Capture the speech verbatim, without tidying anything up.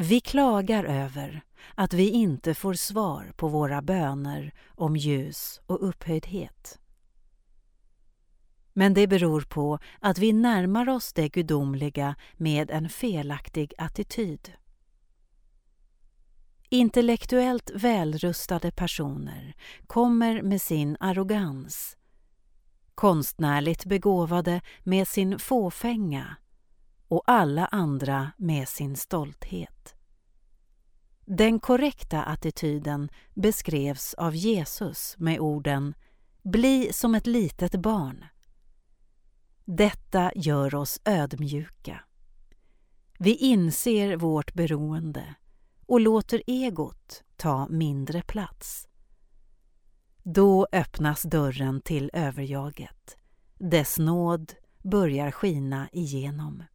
Vi klagar över att vi inte får svar på våra böner om ljus och upphöjdhet. Men det beror på att vi närmar oss det gudomliga med en felaktig attityd. Intellektuellt välrustade personer kommer med sin arrogans, konstnärligt begåvade med sin fåfänga och alla andra med sin stolthet. Den korrekta attityden beskrevs av Jesus med orden "Bli som ett litet barn". Detta gör oss ödmjuka. Vi inser vårt beroende och låter egot ta mindre plats. Då öppnas dörren till överjaget. Dess nåd börjar skina igenom.